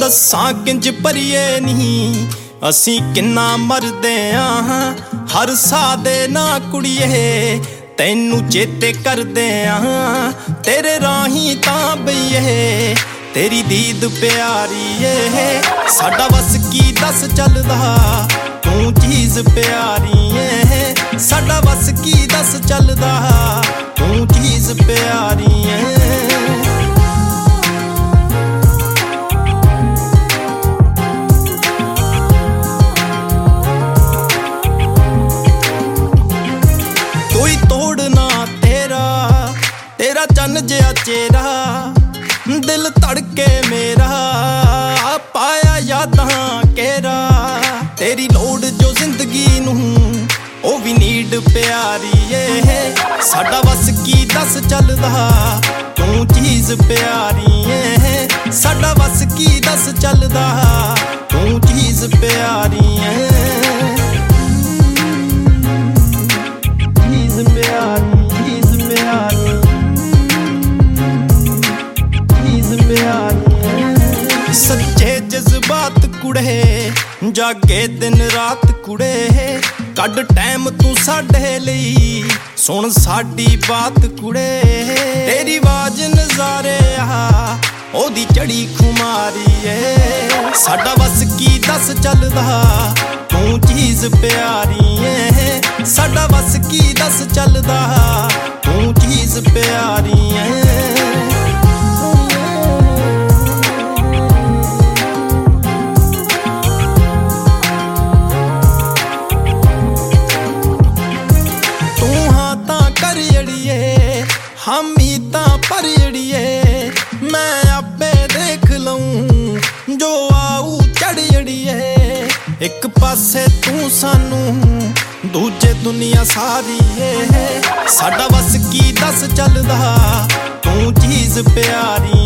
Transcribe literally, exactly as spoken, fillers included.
दस्सां किंज भरीए नहीं असीं किन्ना मरदे आं हर साह दे ना कुड़िए तैनू चेते करदे आं तेरे राही तां बईए तेरी दीद प्यारी ए साडा वस की दस चलदा तू चीज़ प्यारी ए साडा वस की दस चलदा तू चीज़ प्यारी ए तेरा चन्न जिहा चेहरा दिल धड़के मेरा पाया यादां केरा तेरी लोड़ जो जिंदगी नूं ओ भी नीड प्यारी ए साडा वस की दस चलदा तू चीज़ प्यारी ए साडा वस की दस चलदा तू चीज़ प्यारी ए चीज़ प्यारी सच्चे जज्बात कुड़े जागे दिन रात कुड़े कड टाइम तू साडे लई सुन साडी बात कुड़े तेरी आवाज नजारे आ ओदी चढ़ी खुमारी ए साडा वस की दस चलदा तू चीज़ प्यारी ए साडा वस की दस चलदा तू चीज़ प्यारी ए हम ही तां पर अड़िए मैं आपे देख लऊं जो आऊ चढ़ अड़िए एक पासे तू सानू दूजे दुनिया सारी है साडा वस की दस चलदा तू चीज़ प्यारी